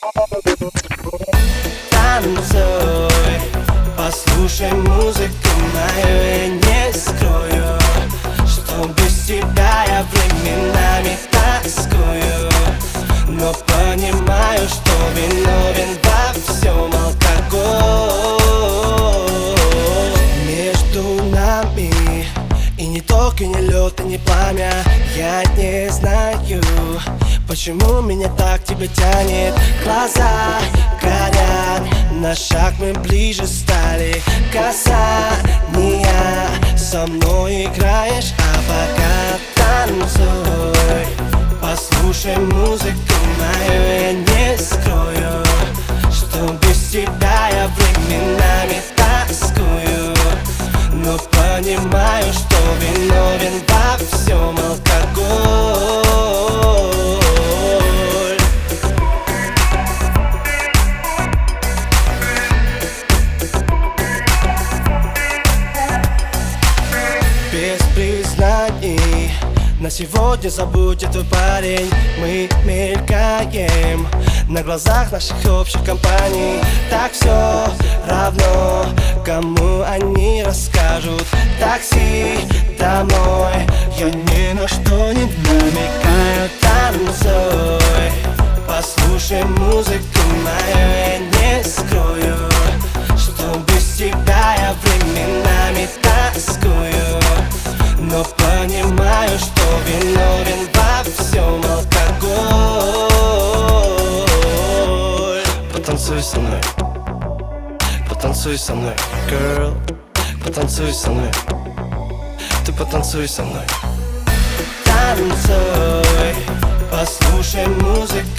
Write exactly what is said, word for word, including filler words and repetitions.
Танцуй, послушай музыку мою, я не скрою, что без тебя я временами тоскую. Но понимаю, что виновен во всем алкоголь. Между нами и не ток, и не лед, и не пламя. Я не знаю, почему меня так тебя тянет. Глаза горят, на шаг мы ближе стали. Касания, со мной играешь, а пока танцуй, послушай музыку мою, я не скрою, что без тебя я временами тоскую. Но понимаю, что виновен во всем алкоголь. Без признаний на сегодня забудь твой парень. Мы мелькаем на глазах наших общих компаний. Так все равно, кому они расскажут. Такси домой, я ни на что не намекаю. Танцуй, послушай музыку мою, я не скрою, что без тебя я временами тоскую. Но понимаю, что виновен во всем алкоголь. Потанцуй со мной, потанцуй со мной, girl. Потанцуй со мной, ты потанцуй со мной. Танцуй, послушай музыку